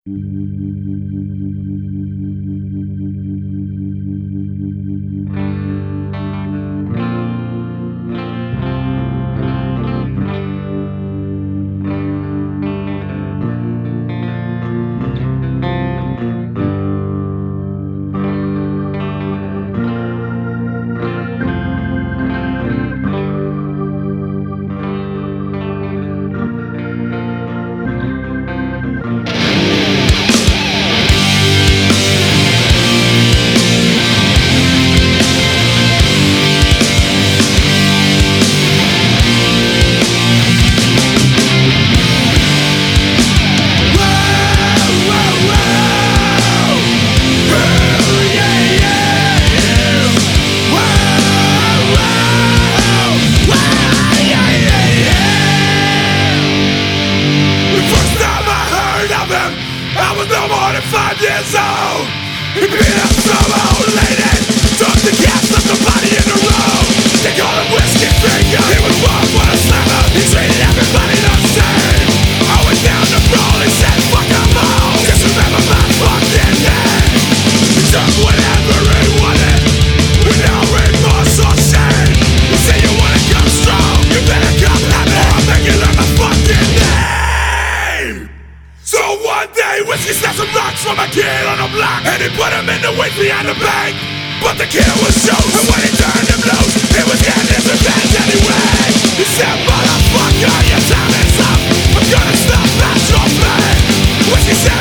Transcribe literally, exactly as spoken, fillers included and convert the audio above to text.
I was no more than five years old. He beat up some old lady, took the gas, left the body in the road. They called him Whiskey Finger. He was one for the slammer. He treated everybody the same. Always down the road, he said fuck them all. Just remember my fucking name. He took whatever he wanted, with no remorse or shame. You say you wanna come strong, you better come at me, or I'll make you learn my fucking name. So one day, Whiskey snapped some rocks from a kid on the block, and he put him in the woods behind the bank. But the kid was shown, and when he turned him loose, he was getting his revenge anyway. He said, motherfucker, your time is up, I'm gonna stop at your pain. Whiskey said,